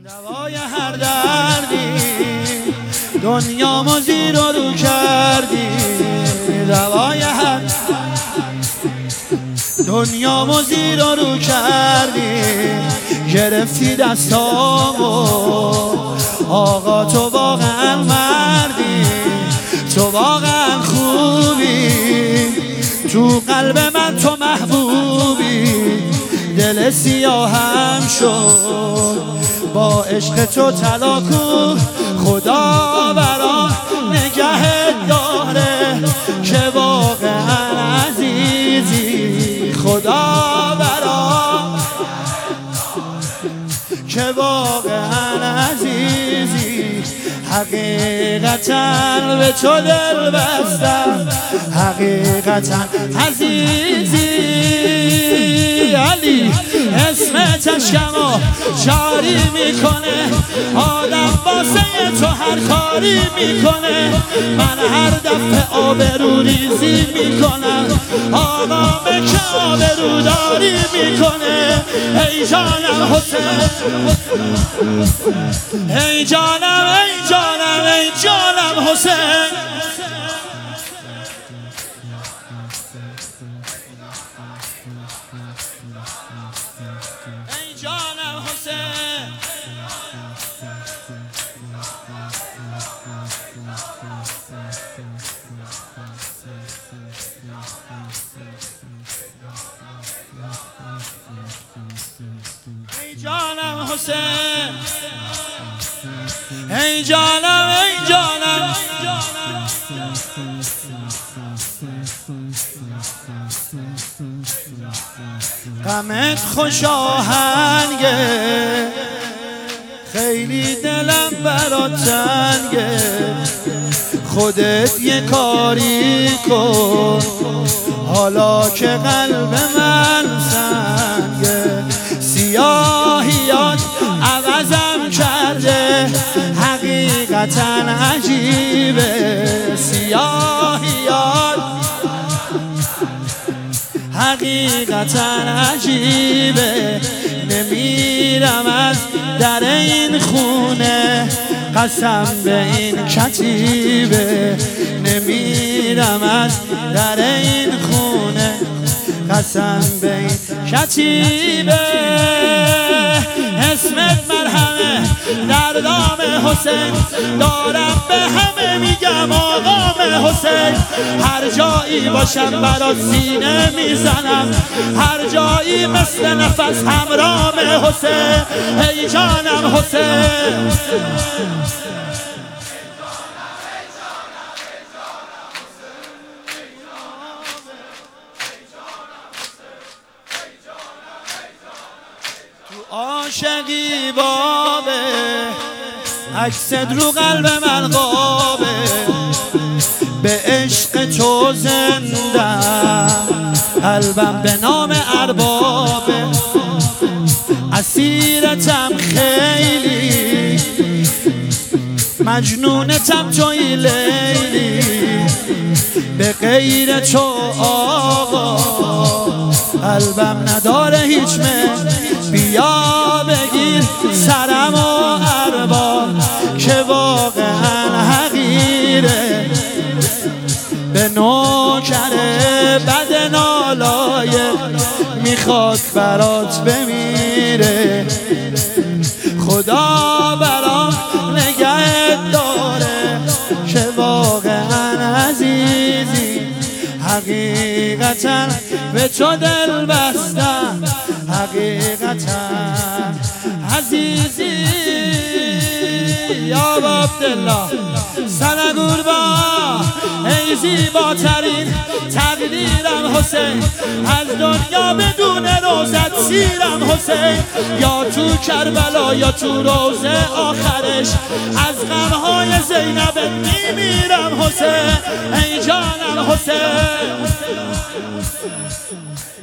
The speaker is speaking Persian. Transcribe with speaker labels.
Speaker 1: دوای هر دردی دنیامو زیر و رو کردی، دوای هر دنیامو زیر و رو کردی، گرفتی دستامو آقا تو واقعا مردی، تو واقعا خوبی، تو قلب من تو محبوبی، دل سیاهم شد با عشق تو طلا کو، خدا برا نگهت داره که واقعا عزیزی، خدا برا که واقعا عزیزی، حقیقتا به تو دل بستم، حقیقتا عزیزی. علی اسمت اشکمو جاری میکنه، آدم واسه تو هر کاری میکنه، من هر دفعه آبرو ریزی میکنم، آقام که آبرو داری میکنه. ای جانم حسین، ای جانم، ای جانم، ای جانم حسین، ای جانم حسین، ای جانم حسین، ای جانم، ای جانم، غمت خوش آهنگه، خیلی دلم برات تنگه، خودت یه کاری کن حالا که قلب من سنگه، سیاهیات عوضم کرده، حقیقتا عجیبه، سیاهیات حقیقتا عجیبه، نمیرم از در این خونه، قسم به این کتیبه، نمیرم از در این خونه، قسم به این کتیبه. اسمت مرهمه در دام حسین، دارم به همه میگم آقام حسین، هر جایی باشم برات سینه میزنم، هر جایی مثل نفس همرام حسین، ای جانم حسین، عاشقی بابه، عکست رو قلب من قابه، به عشق تو زنده، قلبم به نام اربابه، اسیرتم خیلی، مجنونتم توی لیلی، به غیر تو آقا قلبم نداره هیچ من، بیا بگیر سرم و ارباب که واقعا حقیره، به نوکره بد نالایق میخواد برات بمیره، خدا برا نگهت داره که واقعا عزیزی، حقیقتا به تو دل بستم، حقیقتا عزیزی. یا عبدالله سنگور با ای زیباترین تقدیرم حسین، از دنیا بدون روزت سیرم حسین، یا تو کربلا یا تو روزه آخرش، از غمهای زینب میمیرم حسین، ای جانم حسین.